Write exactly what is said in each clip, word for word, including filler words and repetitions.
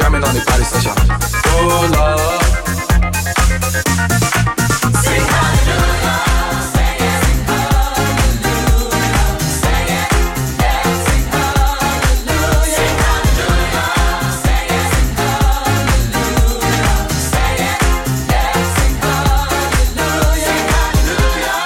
jamming on the party session. Oh Lord. Sing hallelujah. Sing it. Sing hallelujah. Sing it. Yeah, sing hallelujah. Sing hallelujah. Sing it. Sing hallelujah. Sing it. Yeah, sing hallelujah. Sing hallelujah.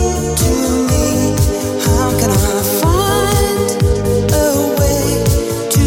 To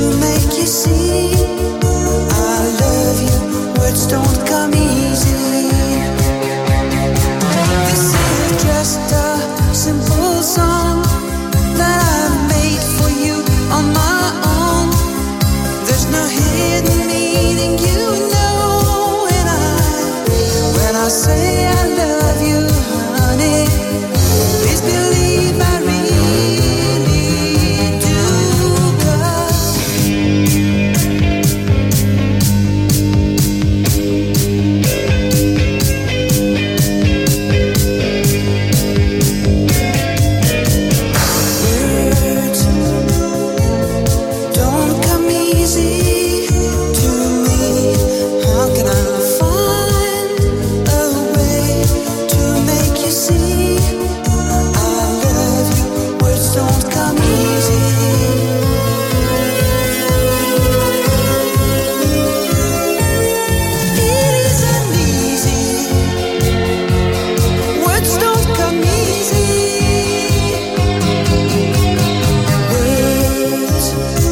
come easy. It isn't easy. Words don't come easy. Words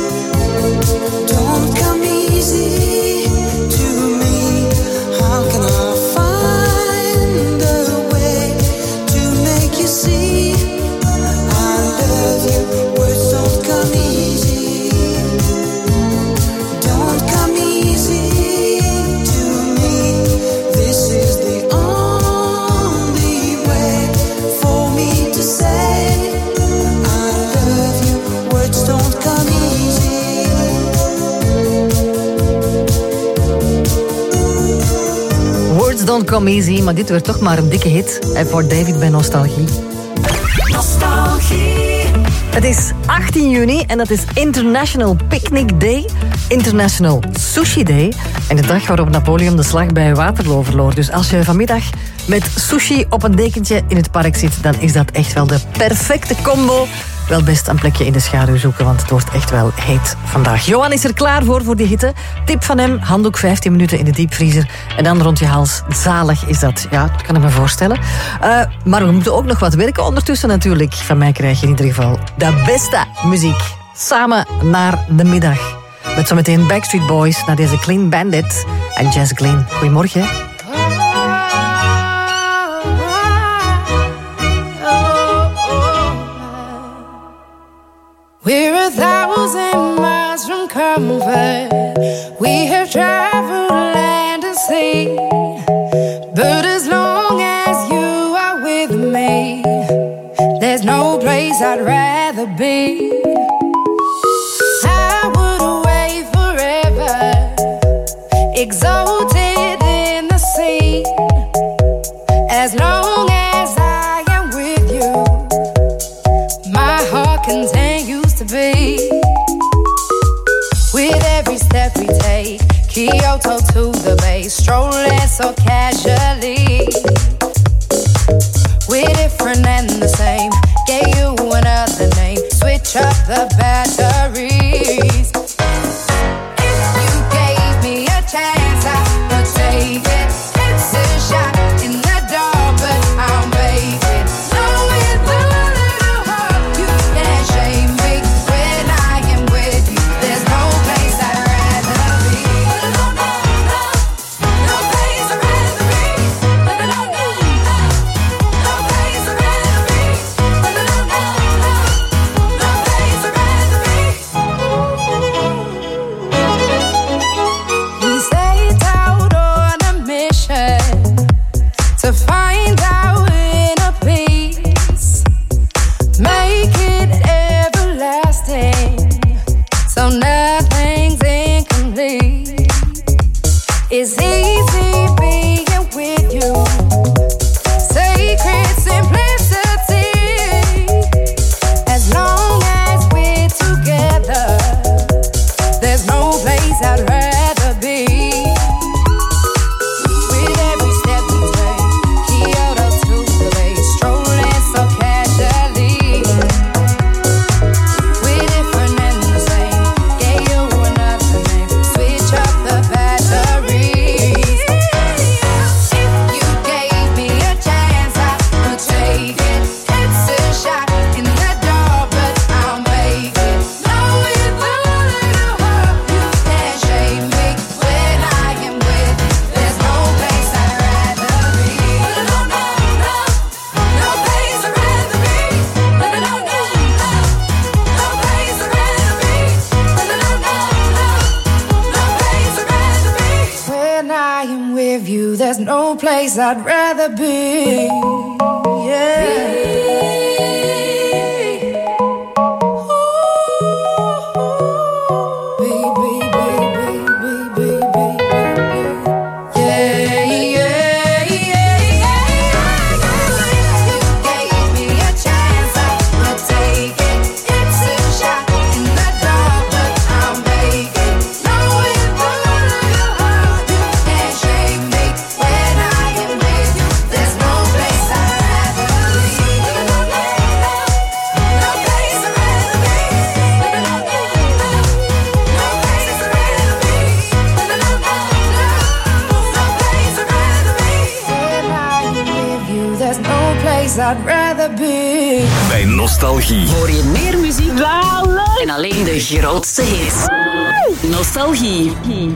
don't come easy to me. How can I find a way to make you see I love you? Words don't come easy. Don't come easy to me. This is the only way for me to say I love you. Words don't come easy. Words Don't Come Easy, maar dit werd toch maar een dikke hit. En voor David bij Nostalgie. Nostalgie. Het is achttien juni en dat is International Picnic Day, International Sushi Day en de dag waarop Napoleon de slag bij Waterloo verloor. Dus als je vanmiddag met sushi op een dekentje in het park zit, dan is dat echt wel de perfecte combo. Wel best een plekje in de schaduw zoeken, want het wordt echt wel heet vandaag. Johan is er klaar voor, voor die hitte. Tip van hem, handdoek vijftien minuten in de diepvriezer. En dan rond je hals. Zalig is dat. Ja, dat kan ik me voorstellen. Uh, maar we moeten ook nog wat werken ondertussen natuurlijk. Van mij krijg je in ieder geval de beste muziek. Samen naar de middag. Met zometeen Backstreet Boys naar deze Clean Bandit en Jazz Glynn. Goedemorgen. We're a thousand miles from comfort. We have traveled land and sea. But as long as you are with me, there's no place I'd rather be. I would away forever, exalted in the sea. As long as I am with you, my heart continues to beat. With every step we take, Kyoto to the bay, strolling so casually. We're different and the same, gave you another name, switch up the batteries. If you gave me a chance, I would take it. It's a shot in the dark, but I'll make it. Know with a little heart, you can't shame me. When I am with you, there's no place I'd rather be. No, no, no, no place I'd rather be. No, no, no, no, no place I'd rather be. No, no, no, no, no place I'd rather be. We set out on a mission to find our inner peace, make it everlasting, so nothing's incomplete. It's easy being with you, sacred simplicity. As long as we're together, there's no place I'd rather be. With every step we take, Kyoto to the bay, strolling so casually. We're different and the same, gave you another name, switch up the batteries. If you gave me a chance, I would take it. It's a shot in the dark, but I'll make it. Know with a little heart, you can't shame me. When I am with you, there's no place I'd rather be. No, no, no, no place I'd rather be. No, no, no, no, no place I'd rather be. No, no, no, no, no place I'd rather be. When I am with you, there's no place I'd rather be. Yeah. When I am with you, there's no place I'd rather be. I'd rather be. Bij Nostalgie. Hoor je meer muziek en alleen de grootste hits. Nostalgie.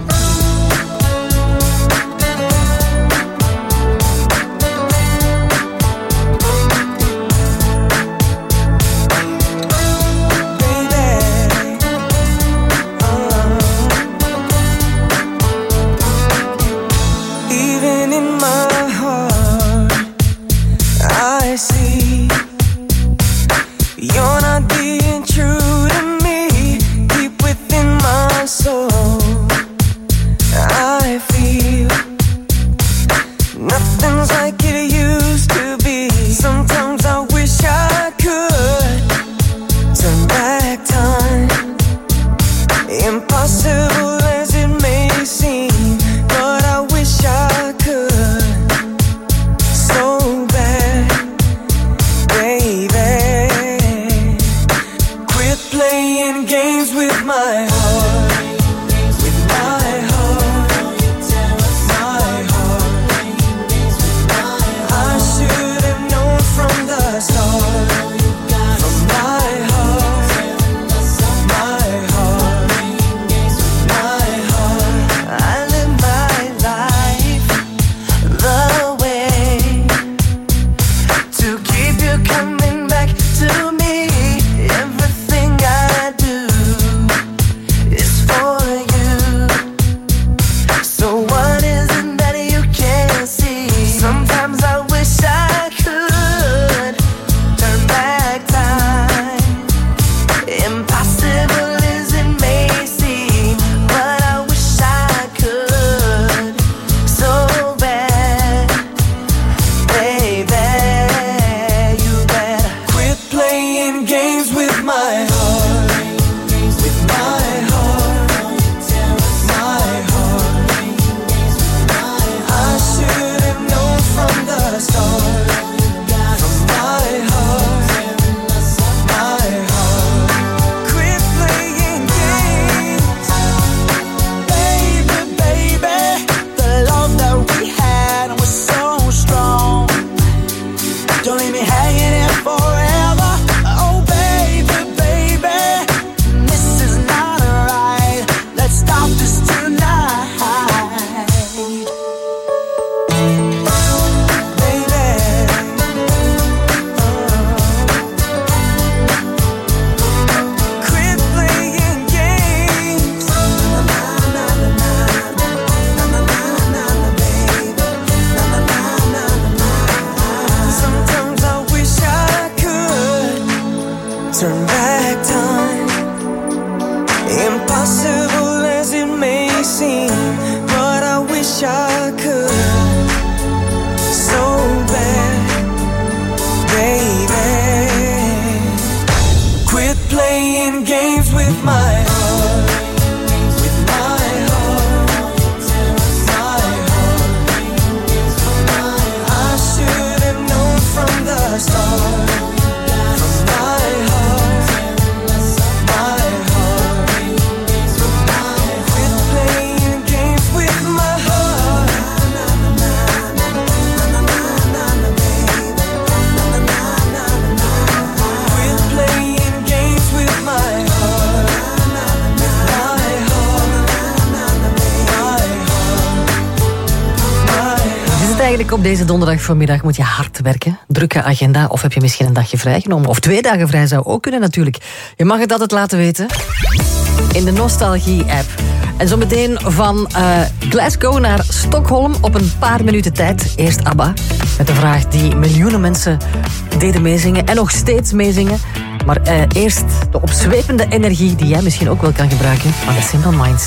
Op deze donderdag voormiddag moet je hard werken. Drukke agenda. Of heb je misschien een dagje vrijgenomen. Of twee dagen vrij zou ook kunnen natuurlijk. Je mag het altijd laten weten. In de Nostalgie-app. En zo meteen van uh, Glasgow naar Stockholm op een paar minuten tijd. Eerst ABBA. Met de vraag die miljoenen mensen deden meezingen. En nog steeds meezingen. Maar uh, eerst de opzwepende energie die jij misschien ook wel kan gebruiken. Van de Simple Minds.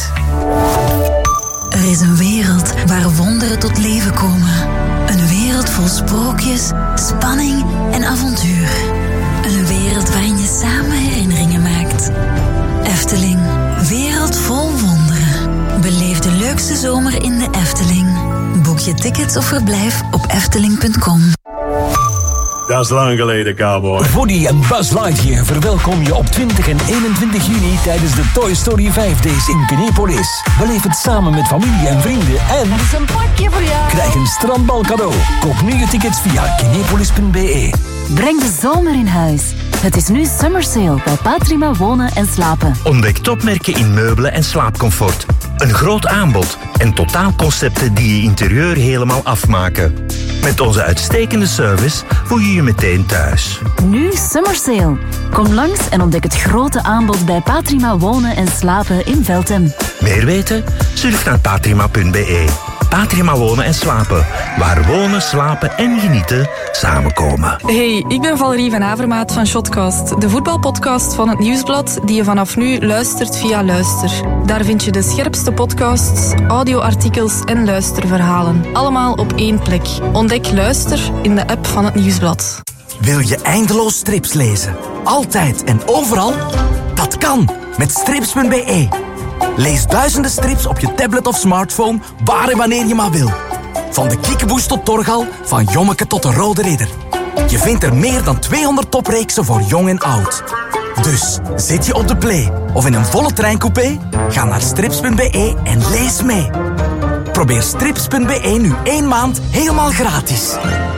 Er is een wereld waar wonderen tot leven komen. Een wereld vol sprookjes, spanning en avontuur. Een wereld waarin je samen herinneringen maakt. Efteling, wereld vol wonderen. Beleef de leukste zomer in de Efteling. Boek je tickets of verblijf op efteling punt com. De Dat is lang geleden, cowboy. Woody en Buzz Lightyear verwelkom je op twintig en eenentwintig juni tijdens de Toy Story vijf Days in Kinepolis. Beleef het samen met familie en vrienden en... Dat is een pakje voor jou. Krijg een strandbal cadeau. Koop nu je tickets via kinepolis punt b e. Breng de zomer in huis. Het is nu Summer Sale bij Patrima Wonen en Slapen. Ontdek topmerken in meubelen en slaapcomfort. Een groot aanbod en totaalconcepten die je interieur helemaal afmaken. Met onze uitstekende service voel je je meteen thuis. Nu Summer Sale. Kom langs en ontdek het grote aanbod bij Patrima Wonen en Slapen in Veltem. Meer weten? Surf naar patrima punt b e. Patrima Wonen en Slapen. Waar wonen, slapen en genieten samenkomen. Hey, ik ben Valerie van Avermaat van Shotcast. De voetbalpodcast van het Nieuwsblad die je vanaf nu luistert via Luister. Daar vind je de scherpste podcasts, audioartikels en luisterverhalen. Allemaal op één plek. Ontdek Luister in de app van het Nieuwsblad. Wil je eindeloos strips lezen? Altijd en overal? Dat kan met strips punt b e. Lees duizenden strips op je tablet of smartphone, waar en wanneer je maar wil. Van de Kiekeboes tot Torgal, van Jommeke tot de Rode Ridder. Je vindt er meer dan tweehonderd topreeksen voor jong en oud. Dus zit je op de play of in een volle treincoupé? Ga naar strips punt b e en lees mee. Probeer strips punt b e nu één maand helemaal gratis.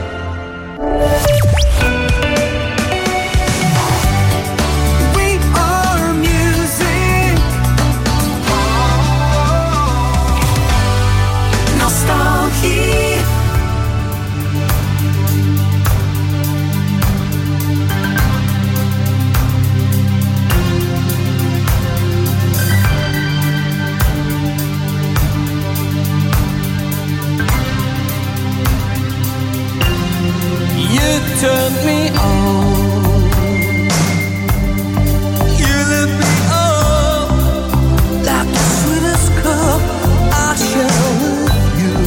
Turned me on. You lit me up like the sweetest cup I share with you.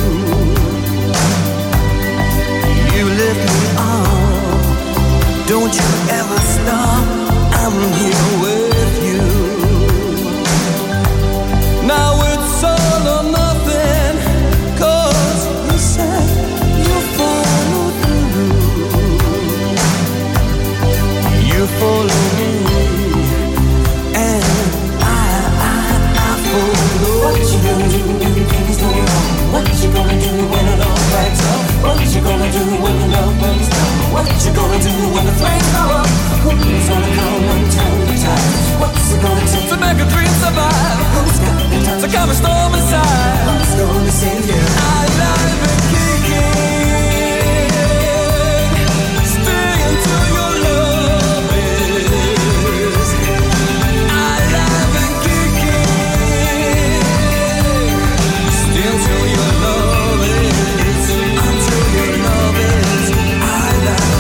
You lit me up. Don't you ever stop. I'm here with you. Now it's all or nothing, 'cause you said you'll follow through. You follow me, and I, I, I follow. What you gonna do when the things go wrong? What you gonna do when it all cracks up? What you gonna do when the love burns down? What you gonna do when the flames go up? Who's gonna come and turn the tide? What's it gonna take to make a dream survive? Who's got the time to come and storm inside? Who's gonna save you? I love it kicking. Stay until your love is. I love it kicking. Stay until your love is. Until your love is. I love.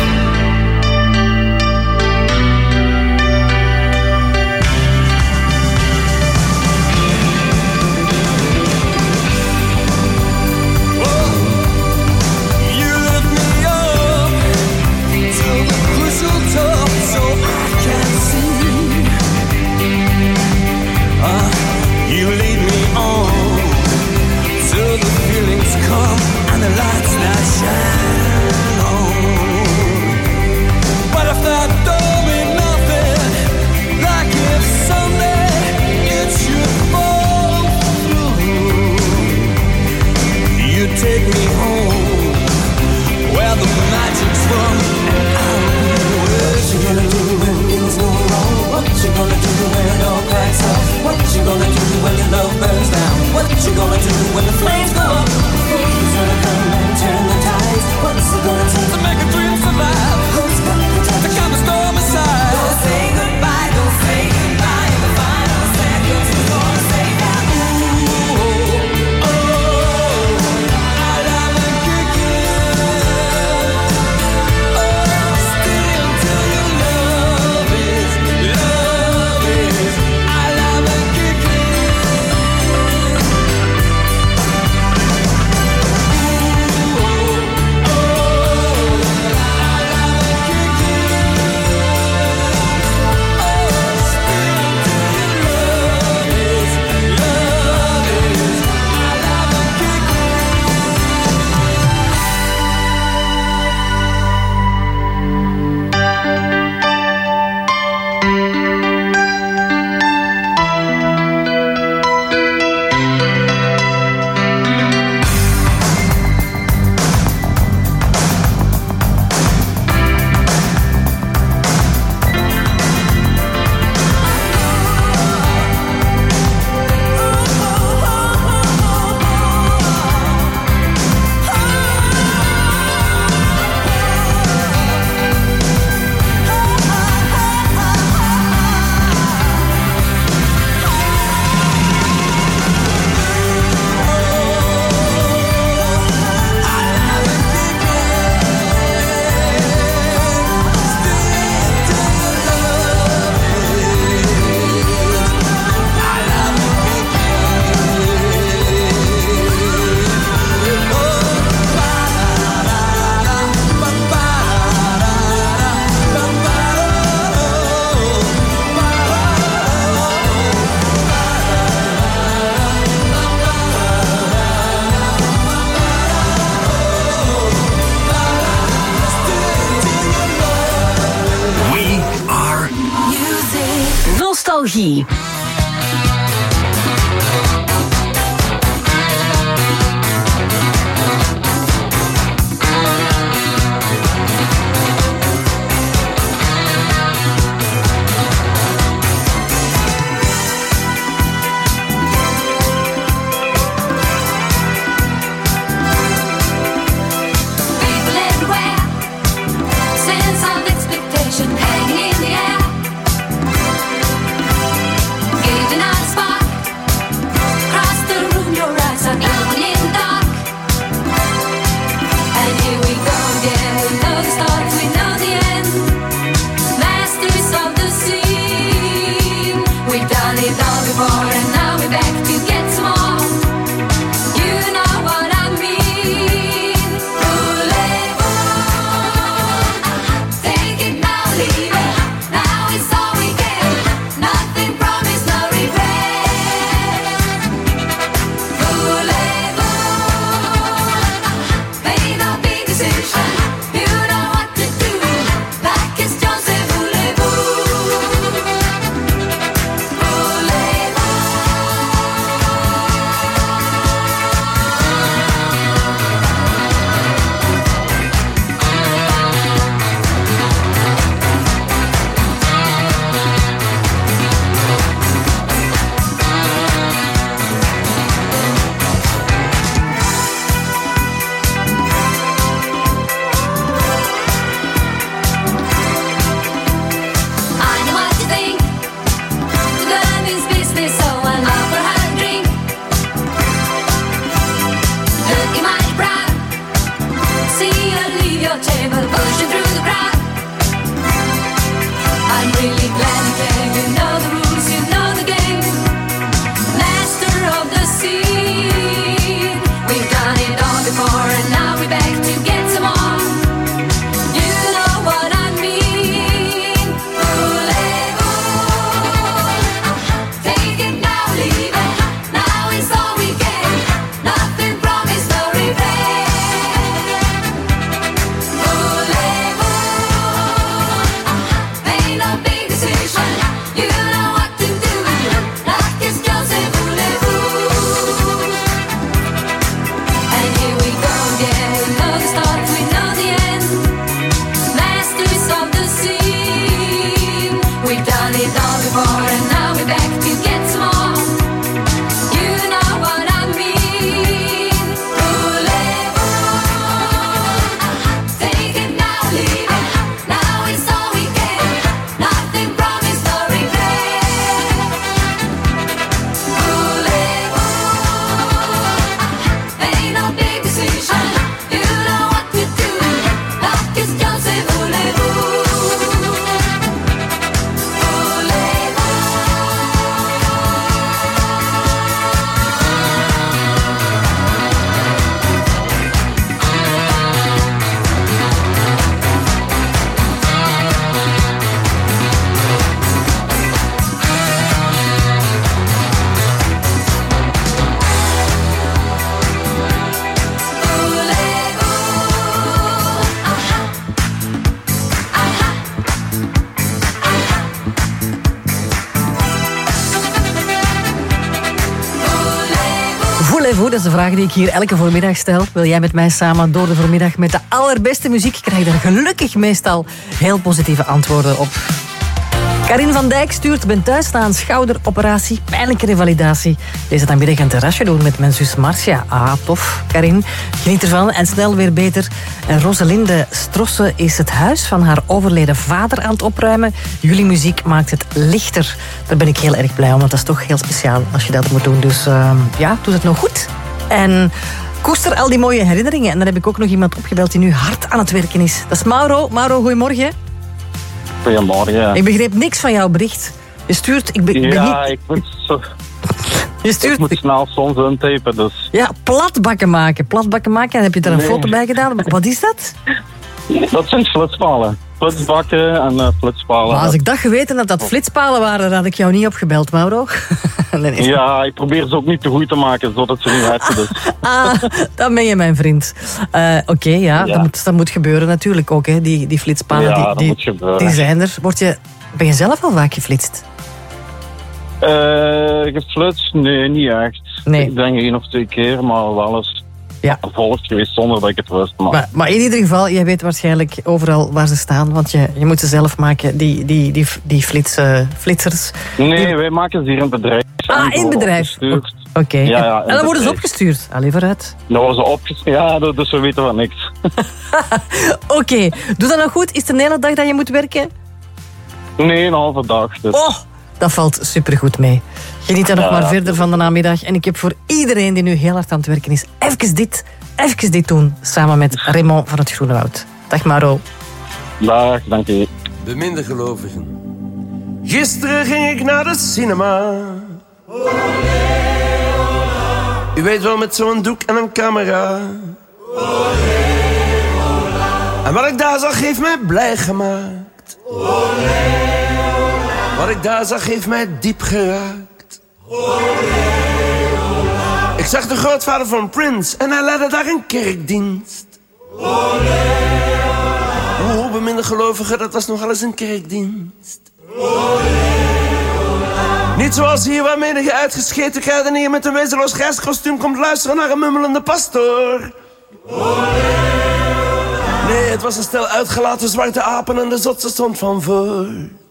You lead me on till the feelings come and the lights that shine on. But if that don't mean nothing, like if someday it should fall through, you take me home where the magic's from, and I'll be with you. What you gonna do when things go wrong? What you gonna do when it all cracks up? What you gonna do when your love burns down? What you gonna do when the flames go up? Who's gonna come and turn the tides? What's it gonna take to make a dream survive? Who's got the time to come and storm aside? Don't say goodbye, don't say goodbye. The final seconds is gonna say that. Ooh, oh, oh, I love and kicking. Oh, stay until your love is, love is. I love and kicking. Nostalgie. Dat is de vraag die ik hier elke voormiddag stel. Wil jij met mij samen door de voormiddag met de allerbeste muziek? Krijg je er gelukkig meestal heel positieve antwoorden op. Karin van Dijk stuurt: ben thuis na een schouderoperatie, pijnlijke revalidatie. Deze danmiddag een terrasje doen met mijn zus Marcia. Ah, tof, Karin. Geniet ervan en snel weer beter. En Roselinde Strosse is het huis van haar overleden vader aan het opruimen. Jullie muziek maakt het lichter. Daar ben ik heel erg blij om, want dat is toch heel speciaal als je dat moet doen. Dus uh, ja, doe het nog goed. En koester al die mooie herinneringen. En dan heb ik ook nog iemand opgebeld die nu hard aan het werken is. Dat is Mauro. Mauro, goedemorgen. Goedemorgen. Ik begreep niks van jouw bericht. Je stuurt... Ik ben, ja, ben niet... ik moet, zo... je stuurt... ik moet snel soms intypen, dus... Ja, platbakken maken. Platbakken maken. En heb je er een nee. foto bij gedaan? Wat is dat? Dat zijn flitspalen. Flitsbakken en uh, flitspalen. Maar als ik dat geweten had dat flitspalen waren, dan had ik jou niet opgebeld, Mauro. nee. Ja, ik probeer ze ook niet te goed te maken, zodat ze niet hersen. Dus. ah, dan ben je mijn vriend. Uh, Oké, okay, ja, ja. Dat, moet, dat moet gebeuren natuurlijk ook, hè. Die, die flitspalen, ja, die, dat die, moet gebeuren. die zijn er. Word je, ben je zelf al vaak geflitst? Uh, geflutst? Nee, niet echt. Nee. Ik denk één of twee keer, maar wel eens ja. gevolgd geweest zonder dat ik het wist. Maar. Maar, maar in ieder geval, jij weet waarschijnlijk overal waar ze staan, want je, je moet ze zelf maken, die, die, die, die flits, uh, flitsers. Nee, die... wij maken ze hier in het bedrijf. Ah, in het bedrijf. Oké. Okay. Ja, ja, en dan worden ze opgestuurd. Allee, vooruit. Dan worden ze opgestuurd. Ja, dus we weten van niks. Oké. Okay. Doe dat nog goed? Is het een hele dag dat je moet werken? Nee, een halve dag. Dus. Oh, dat valt supergoed mee. Geniet er nog ja, maar verder van de namiddag. En ik heb voor iedereen die nu heel hard aan het werken is, even dit, even dit doen. Samen met Raymond van het Groene Woud. Dag Maro. Dag, dank je. Beminde gelovigen. Gisteren ging ik naar de cinema. U weet wel, met zo'n doek en een camera. En wat ik daar zag heeft mij blij gemaakt. Wat ik daar zag heeft mij diep geraakt. Ik zag de grootvader van Prince en hij leidde daar een kerkdienst. Oh, beminde gelovigen, dat was nogal eens een kerkdienst. Niet zoals hier waarmee je uitgescheten kruidenier met een wezenloos grijs kostuum komt luisteren naar een mummelende pastoor. Nee, het was een stel uitgelaten zwarte apen en de zotse stond van voor.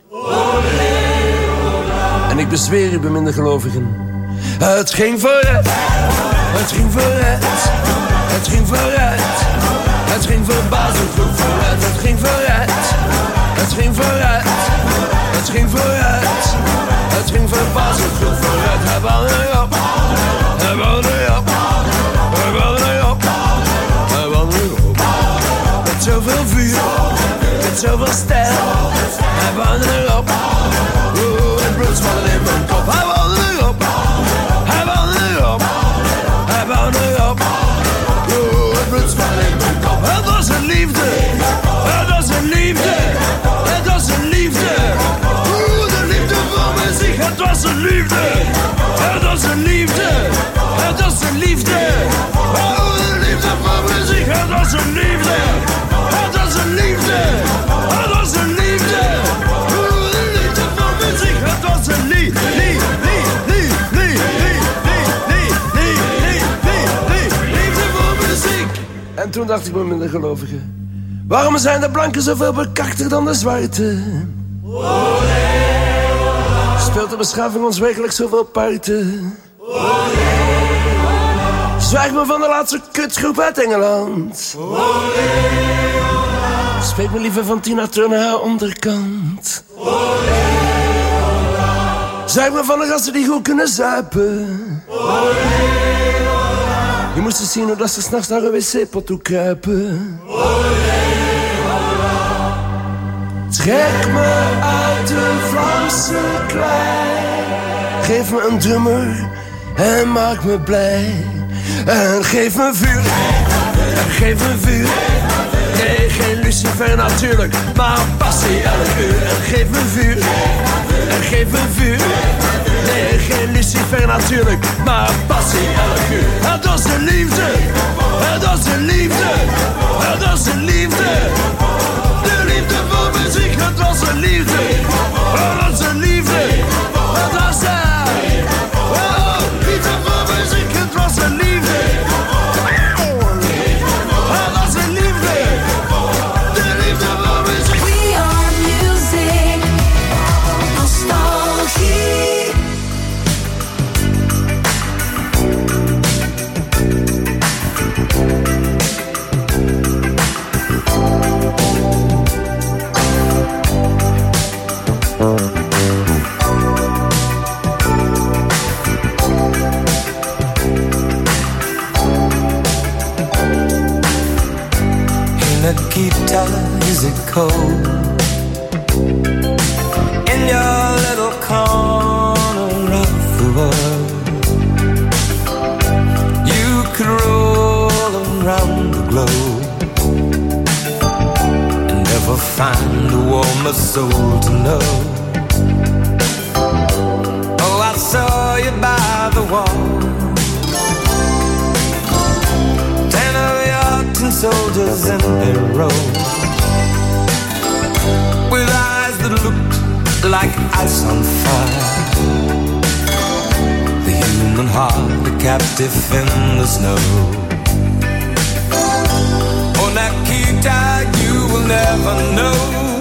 En ik bezweer u, beminde gelovigen, het ging vooruit, het ging vooruit, het ging vooruit, het ging verbazend goed vooruit, het ging vooruit, het ging vooruit, het ging vooruit, het ging verbazend goed vooruit. Hij wou erop, hij wou erop, hij wou erop, hij wou erop. Met zoveel vuur, met zoveel stijl, hij wou erop. Oeh, het bloed spat in mijn kop. Hij wou erop, hij wou erop, hij wou erop. Oeh, het bloed spat in mijn kop. Het was een liefde, het was een liefde, het was een liefde. Oeh, de liefde van muziek. Het was een liefde, het was een liefde, het was een liefde. Oeh, de liefde van muziek. Het was een liefde, het was een liefde, het was een liefde. Oeh, de liefde van muziek. Het was een liefde, liefde, liefde, liefde, liefde, liefde, liefde voor muziek. En toen dacht ik me met de gelovigen, waarom zijn de blanken zoveel bekakter dan de zwarte? Speelt de beschaving ons werkelijk zoveel parten? Zwijg me van de laatste kutgroep uit Engeland. Spreek me liever van Tina Turner haar onderkant. Zwijg me van de gasten die goed kunnen zuipen. Je moest eens zien hoe dat ze s'nachts naar een wc-pot toe kruipen. Trek me uit de Vlaamse klei. Geef me een drummer en maak me blij. En geef me vuur, en geef me vuur. Nee, geen Lucifer natuurlijk, maar passie elk uur. En geef me vuur, en geef me vuur. Nee, geen Lucifer natuurlijk, maar passie elk uur. Het was een liefde, het was een liefde, het was een liefde. De liefde voor muziek, het was een liefde, het was een liefde, het was een oh, liefde voor muziek, het was een liefde, het was een liefde, de liefde voor muziek. We are music, nostalgie. Nikita, is it cold in your little corner of the world? You could roll around the globe and never find a warmer soul to know. Oh, I saw you by the wall, ten of your tin soldiers in a row, with eyes that looked like ice on fire. captive in the snow. Oh, Nikita, you will never know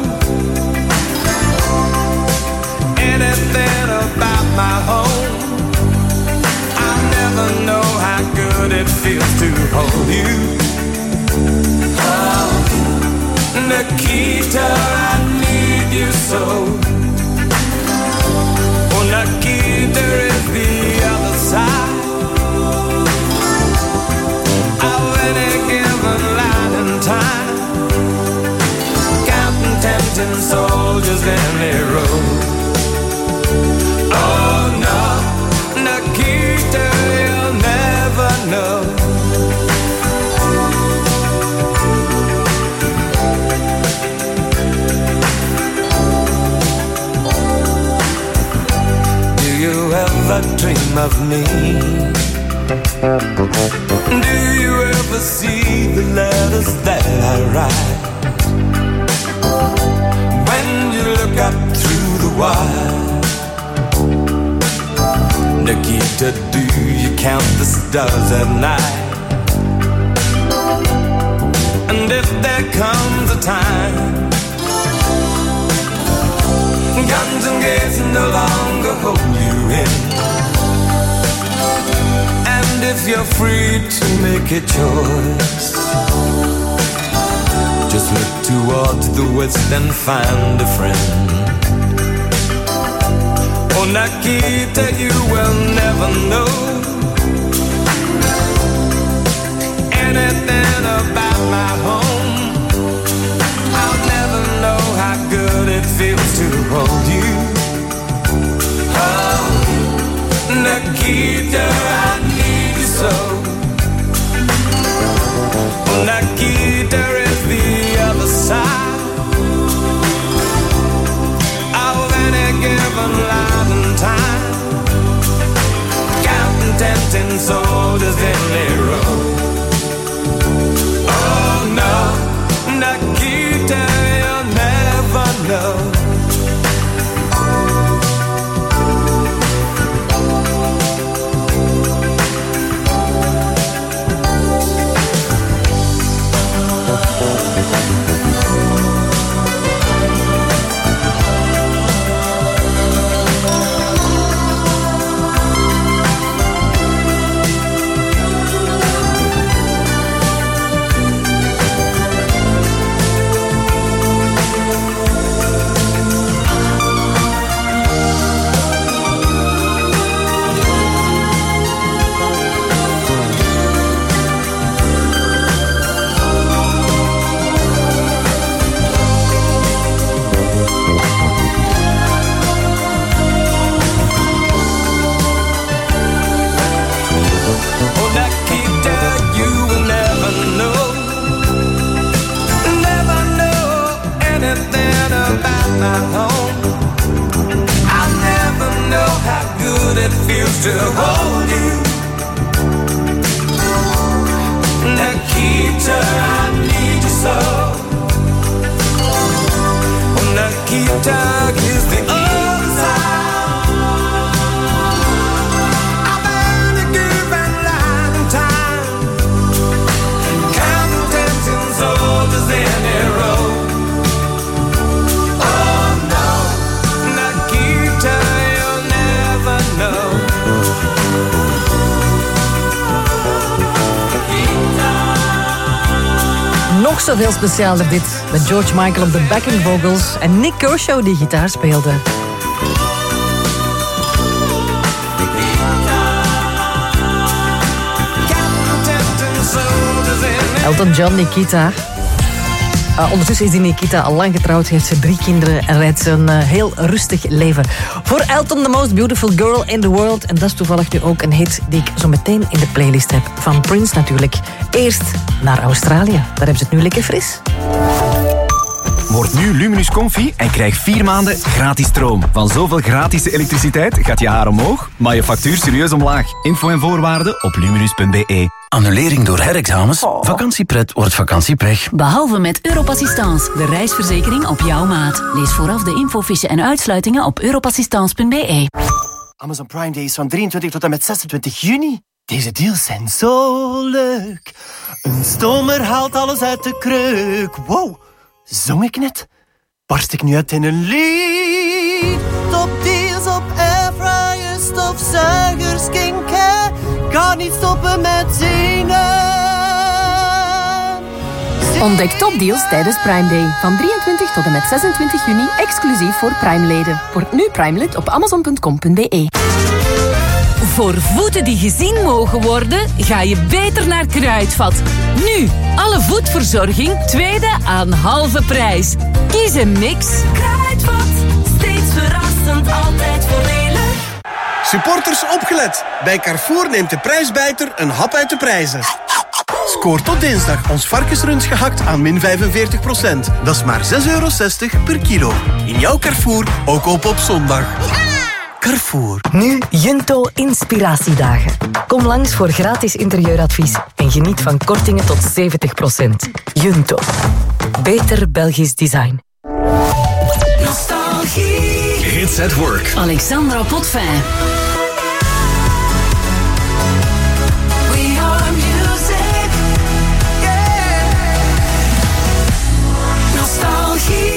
anything about my home. I'll never know how good it feels to hold you. Oh, Nikita, I need you so. Oh, Nikita is the other side of any given line in time, counting tempting soldiers in a row. Oh no, Nikita, you'll never know. Do you ever dream of me? Do you ever see the letters that I write? When you look up through the wire, Nikita, do you count the stars at night? And if there comes a time guns and gates no longer hold you in, and if you're free to make a choice, just look towards the west and find a friend. Oh, Nikita, you will never know anything about my home. I'll never know how good it feels to hold you. Oh, Nikita, I need you so. Oh, Nikita is the other side of any given line in time, counting tempting soldiers in a row. Oh no, Nikita, you'll never know. To hold you, Nikita, I need you so. Oh, Nikita is the other side of any given line in time, counting tempting soldiers in a row. Oh no, Nikita, you'll never know. Nog zoveel speciaaler dit, met George Michael op de backing vocals en Nick Kershaw die gitaar speelde. Elton John, Nikita. Uh, ondertussen is die Nikita al lang getrouwd, heeft ze drie kinderen en leidt ze een uh, heel rustig leven. Voor Elton, the most beautiful girl in the world. En dat is toevallig nu ook een hit die ik zo meteen in de playlist heb. Van Prince natuurlijk. Eerst naar Australië. Daar hebben ze het nu lekker fris. Word nu Luminus Comfy en krijg vier maanden gratis stroom. Van zoveel gratis elektriciteit gaat je haar omhoog, maar je factuur serieus omlaag. Info en voorwaarden op luminus punt b e. Annulering door herexamens? Oh. Vakantiepret wordt vakantiepech. Behalve met Europassistance, de reisverzekering op jouw maat. Lees vooraf de infofiche en uitsluitingen op europassistance punt b e. Amazon Prime Day is van drieëntwintig tot en met zesentwintig juni. Deze deals zijn zo leuk. Een stomer haalt alles uit de kreuk. Wow, zong ik net? Barst ik nu uit in een lied? Top deals op airfryers, stofzuigers, skincare. Kan niet stoppen met zingen. Ontdek topdeals tijdens Prime Day. Van drieëntwintig tot en met zesentwintig juni, exclusief voor Prime-leden. Word nu Prime-lid op amazon punt com punt b e. Voor voeten die gezien mogen worden, ga je beter naar Kruidvat. Nu, alle voetverzorging, tweede aan halve prijs. Kies een mix. Kruidvat, steeds verrassend, altijd voordelig. Supporters opgelet. Bij Carrefour neemt de prijsbijter een hap uit de prijzen. Scoor tot dinsdag ons varkensrunds gehakt aan min vijfenveertig procent. Dat is maar zes euro zestig per kilo. In jouw Carrefour, ook op op zondag. Carrefour. Nu Junto Inspiratiedagen. Kom langs voor gratis interieuradvies en geniet van kortingen tot zeventig procent. Junto. Beter Belgisch design. Nostalgie. Hits at Work. Alexandra Potvin. We are music. Yeah. Nostalgie.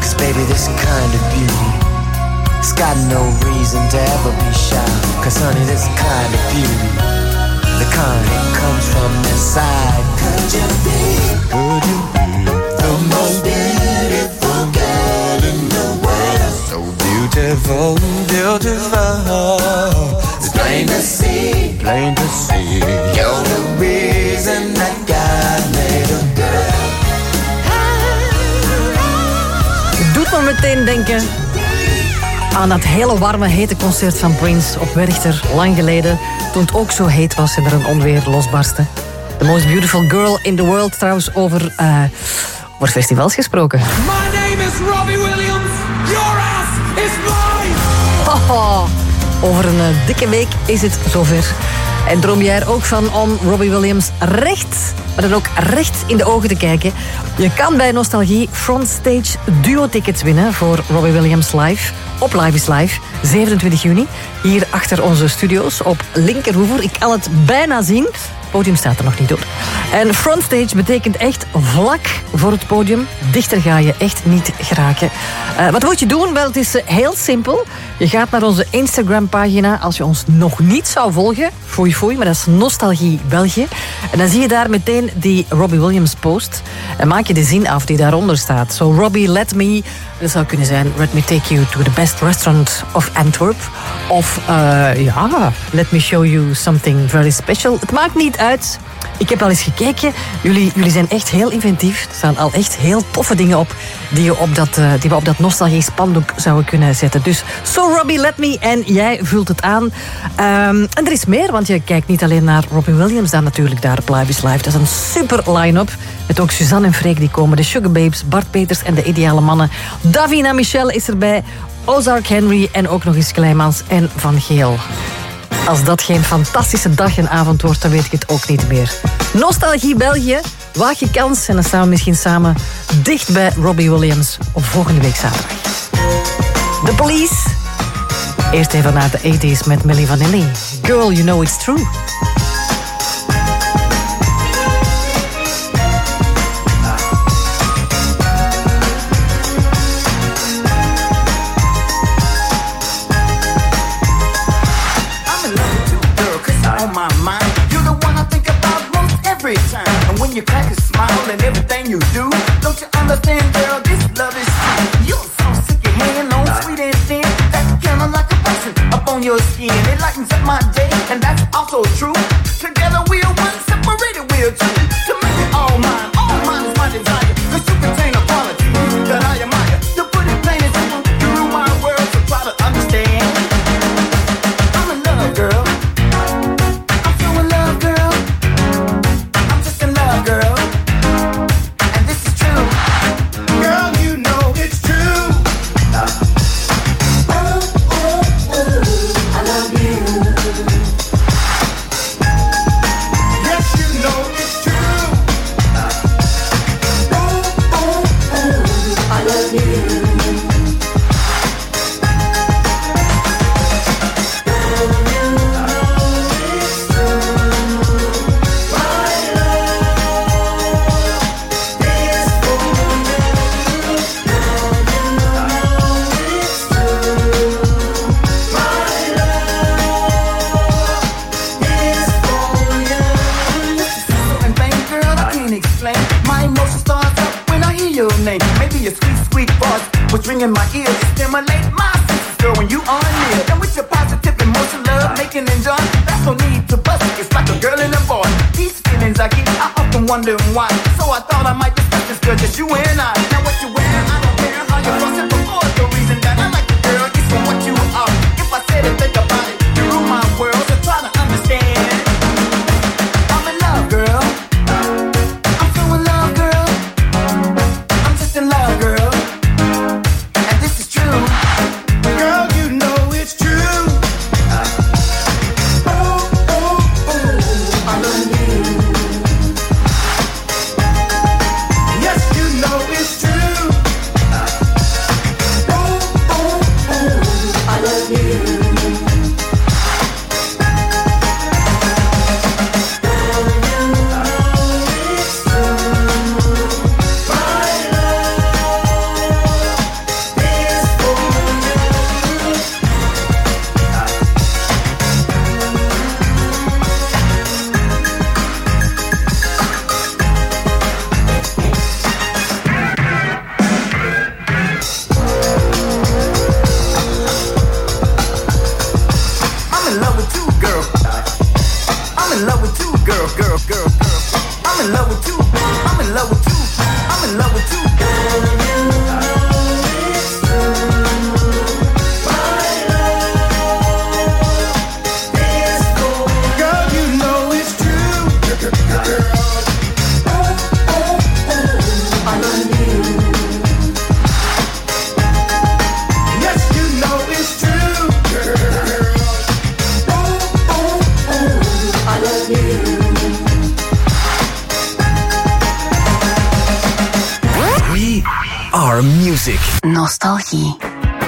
Cause baby, this kind of beauty, it's got no reason to ever be shy. Cause honey, this kind of beauty, the kind that comes from inside. Could you be, could you be the most beautiful girl in the world? So beautiful, beautiful. It's plain to see, plain to see. You're the reason that God made a girl. Doet me meteen denken aan dat hele warme, hete concert van Prince op Werchter, lang geleden, toen het ook zo heet was en er een onweer losbarstte. The most beautiful girl in the world, trouwens, over, uh, over festivals gesproken. My name is Robbie Williams. Your ass is mine. Haha, over een uh, dikke week is het zover. En droom jij er ook van om Robbie Williams recht, maar dan ook recht in de ogen te kijken? Je kan bij Nostalgie Frontstage duo-tickets winnen voor Robbie Williams live. Op Live is Live, zevenentwintig juni. Hier achter onze studio's op Linkerhoever. Ik kan het bijna zien. Het podium staat er nog niet door. En frontstage betekent echt vlak voor het podium. Dichter ga je echt niet geraken. Uh, wat moet je doen? Wel, het is uh, heel simpel. Je gaat naar onze Instagram-pagina. Als je ons nog niet zou volgen, foei foei, maar dat is Nostalgie België. En dan zie je daar meteen die Robbie Williams post. En maak je de zin af die daaronder staat. So Robbie, let me... Dat zou kunnen zijn, let me take you to the best restaurant of Antwerp. Of, uh, ja, let me show you something very special. Het maakt niet uit. Ik heb al eens gekeken. Jullie, jullie zijn echt heel inventief. Er staan al echt heel toffe dingen op die, je op dat, uh, die we op dat nostalgie spandoek zouden kunnen zetten. Dus, so Robbie, let me. En jij vult het aan. Um, en er is meer, want je kijkt niet alleen naar Robbie Williams dan natuurlijk daar op Live is Live. Dat is een super line-up. Met ook Suzanne en Freek die komen. De Sugar Babes, Bart Peters en de Ideale Mannen. Davina Michel is erbij. Ozark Henry en ook nog eens Kleimans en Van Geel. Als dat geen fantastische dag en avond wordt, dan weet ik het ook niet meer. Nostalgie België, waag je kans en dan staan we misschien samen dicht bij Robbie Williams op volgende week zaterdag. The Police. Eerst even naar de eighties met Milli Vanilli. Girl, you know it's true. Every time, and when you crack a smile and everything you do, don't you understand, girl, this love is true. You're so sick of hanging on, sweet and thin, that kinda like a passion up on your skin. It lightens up my day, and that's also true. Together we're one, separated we're two. To make it all mine, all mine is my desire. Cause you contain a quality that I admire. To put it plain and simple, you rule my world, so try to understand. I'm in love, girl. I'm so in love, girl. Girl, and this is true. Girl, you know it's true. Uh. Oh, oh, oh, I love you. Yes, you know it's true. Uh. Oh, oh, oh, I love you. Maybe your sweet, sweet voice was ringing my ears. Stimulate my senses, girl, when you are near. And with your positive emotion, love, making and joy, that's no need to bust it. It's like a girl and a boy. These feelings I get, I often wonder why. So I thought I might discuss this, girl, just you and I. Now what you wear, I don't care how you cross it before. The reason that I like the girl is for what you are. If I said it, think about it, you rule my world, so try to understand. I'm in love, girl. I'm so in love, girl. In love, girl, and this is true. Girl, you know it's true. Uh. Oh, oh, oh, I love you. Yes, you know it's our music. Nostalgie.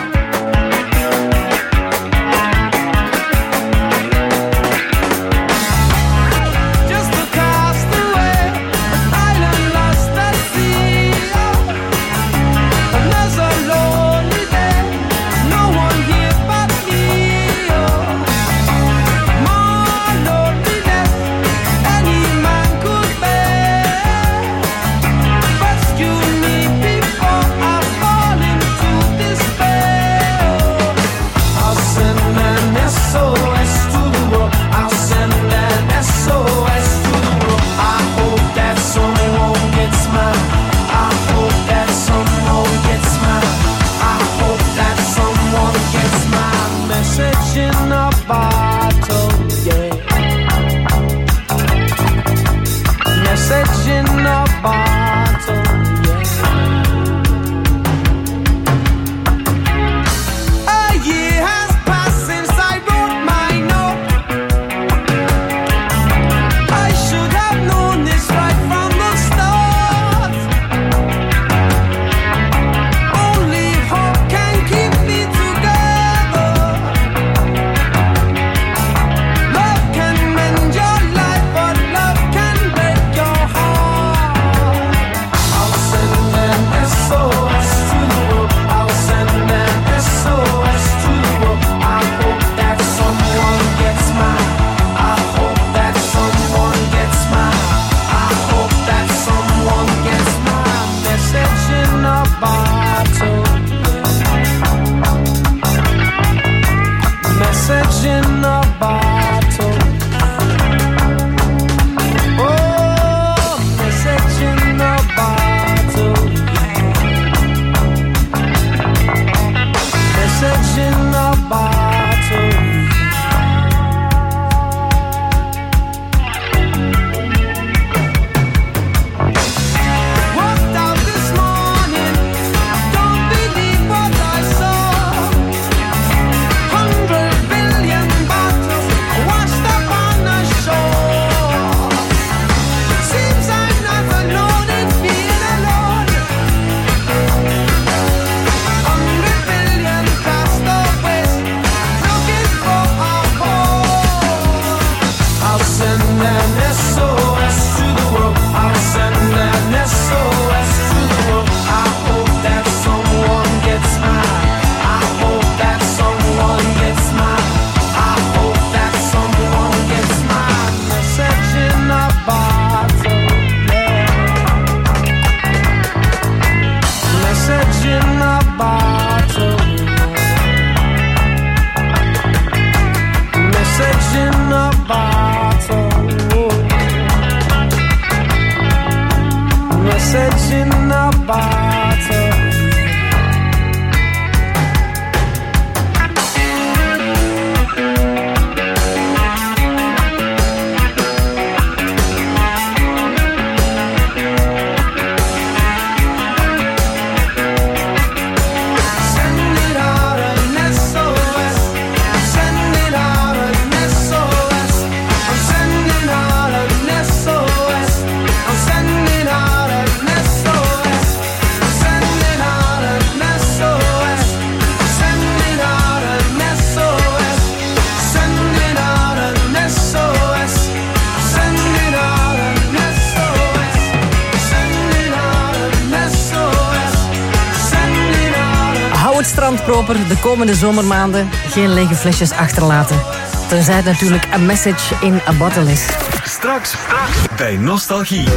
De komende zomermaanden geen lege flesjes achterlaten. Tenzij het natuurlijk a message in a bottle is. Straks, straks bij Nostalgie.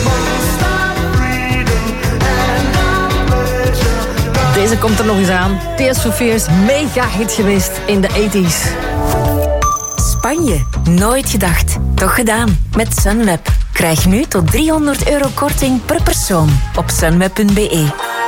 Deze komt er nog eens aan. Tears for Fears, mega hit geweest in de tachtiger jaren. Spanje, nooit gedacht. Toch gedaan. Met Sunweb. Krijg nu tot driehonderd euro korting per persoon op sunweb punt be.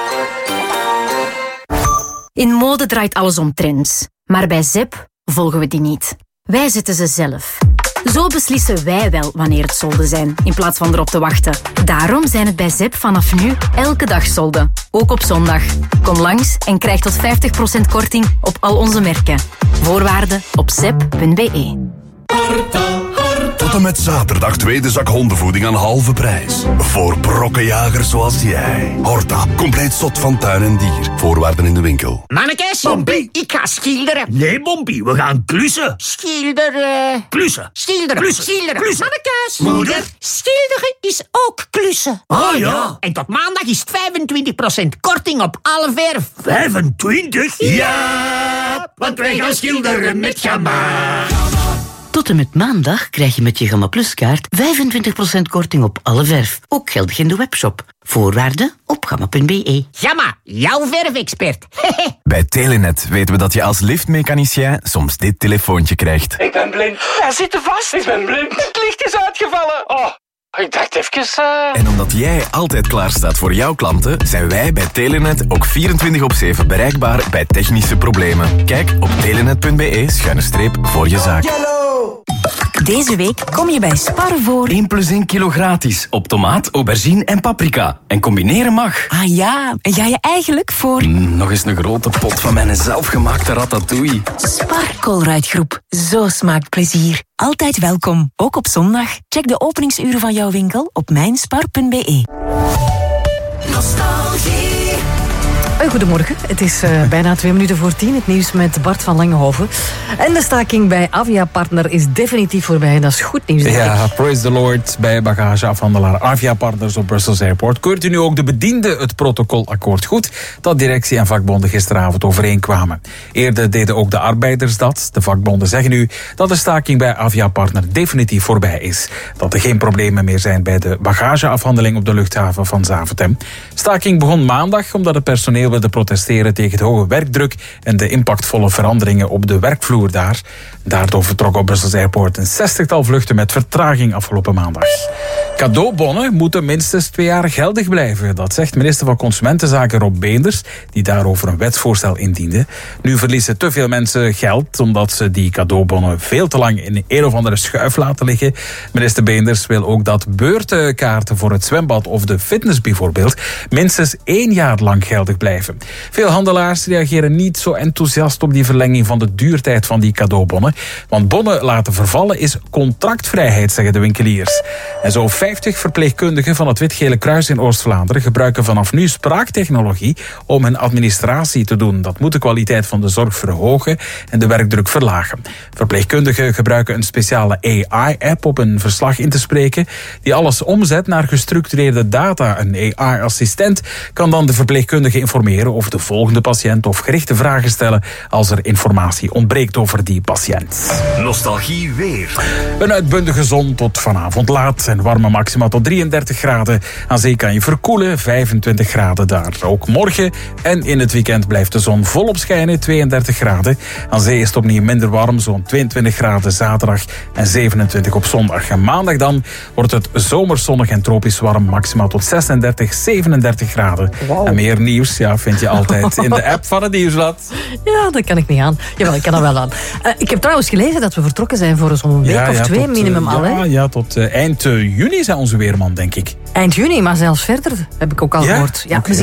In mode draait alles om trends. Maar bij Zep volgen we die niet. Wij zetten ze zelf. Zo beslissen wij wel wanneer het solden zijn, in plaats van erop te wachten. Daarom zijn het bij Zep vanaf nu elke dag solden. Ook op zondag. Kom langs en krijg tot vijftig procent korting op al onze merken. Voorwaarden op zep punt be. Horta, horta. Tot en met zaterdag tweede zak hondenvoeding aan halve prijs. Voor brokkenjagers zoals jij. Horta, compleet zot van tuin en dier. Voorwaarden in de winkel. Mannekes, Bompie, ik ga schilderen. Nee, Bompie, we gaan klussen. Schilderen. Klussen. Schilderen. Klussen. Schilderen. Klussen. Mannekes. Moeder. Schilderen is ook klussen. Ah, ja. En tot maandag is het vijfentwintig procent korting op alle verf. vijfentwintig? Ja, want wij gaan schilderen met Gamma. Tot en met maandag krijg je met je Gamma Plus kaart vijfentwintig procent korting op alle verf. Ook geldig in de webshop. Voorwaarden op gamma punt b e. Gamma, jouw verfexpert. Bij Telenet weten we dat je als liftmechanicien soms dit telefoontje krijgt. Ik ben blind. Hij zit er vast. Ik ben blind. Het licht is uitgevallen. Oh, ik dacht even... Uh... En omdat jij altijd klaar staat voor jouw klanten, zijn wij bij Telenet ook vierentwintig op zeven bereikbaar bij technische problemen. Kijk op telenet punt b e schuine streep voor je zaak. Deze week kom je bij Spar voor... één plus één kilo gratis op tomaat, aubergine en paprika. En combineren mag. Ah ja, en ga je eigenlijk voor... Mm, nog eens een grote pot van mijn zelfgemaakte ratatouille. Spar Colruyt-groep. Zo smaakt plezier. Altijd welkom, ook op zondag. Check de openingsuren van jouw winkel op mijnspar punt b e. Nostalgie. Goedemorgen, het is uh, bijna twee minuten voor tien. Het nieuws met Bart van Langenhoven. En de staking bij Avia Partner is definitief voorbij. En dat is goed nieuws, denk Ja, ik. praise the Lord. Bij bagageafhandelaar Avia Partners op Brussels Airport keurt u nu ook de bedienden het protocolakkoord goed dat directie en vakbonden gisteravond overeenkwamen. Eerder deden ook de arbeiders dat. De vakbonden zeggen nu dat de staking bij Avia Partner definitief voorbij is. Dat er geen problemen meer zijn bij de bagageafhandeling op de luchthaven van Zaventem. Staking begon maandag omdat het personeel wilde protesteren tegen de hoge werkdruk en de impactvolle veranderingen op de werkvloer daar. Daardoor vertrok op Brussels Airport een zestigtal vluchten met vertraging afgelopen maandag. Cadeaubonnen moeten minstens twee jaar geldig blijven. Dat zegt minister van Consumentenzaken Rob Beenders, die daarover een wetsvoorstel indiende. Nu verliezen te veel mensen geld omdat ze die cadeaubonnen veel te lang in een of andere schuif laten liggen. Minister Beenders wil ook dat beurtenkaarten voor het zwembad of de fitness bijvoorbeeld minstens één jaar lang geldig blijven. Veel handelaars reageren niet zo enthousiast op die verlenging van de duurtijd van die cadeaubonnen. Want bonnen laten vervallen is contractvrijheid, zeggen de winkeliers. En zo vijftig verpleegkundigen van het Wit-Gele Kruis in Oost-Vlaanderen gebruiken vanaf nu spraaktechnologie om hun administratie te doen. Dat moet de kwaliteit van de zorg verhogen en de werkdruk verlagen. Verpleegkundigen gebruiken een speciale A I-app op een verslag in te spreken die alles omzet naar gestructureerde data. Een A I-assistent kan dan de verpleegkundige informeren over de volgende patiënt of gerichte vragen stellen als er informatie ontbreekt over die patiënt. Nostalgie weer. Een uitbundige zon tot vanavond laat en warme maxima tot drieëndertig graden. Aan zee kan je verkoelen, vijfentwintig graden daar. Ook morgen en in het weekend blijft de zon volop schijnen, tweeëndertig graden. Aan zee is het opnieuw minder warm, zo'n tweeëntwintig graden zaterdag en zevenentwintig op zondag. En maandag dan wordt het zomerzonnig en tropisch warm, maxima tot zesendertig, zevenendertig graden. Wow. En meer nieuws ja, vind je altijd in de app van het Nieuwsblad. Ja, dat kan ik niet aan. Jawel, ik kan er wel aan. Uh, ik heb trouwens gelezen dat we vertrokken zijn voor zo'n week ja, of ja, twee tot, minimum uh, al. Ja, hè? ja, tot uh, eind uh, juni zijn onze weerman, denk ik. Eind juni, maar zelfs verder, heb ik ook al ja? gehoord. Ja, Okay. we zien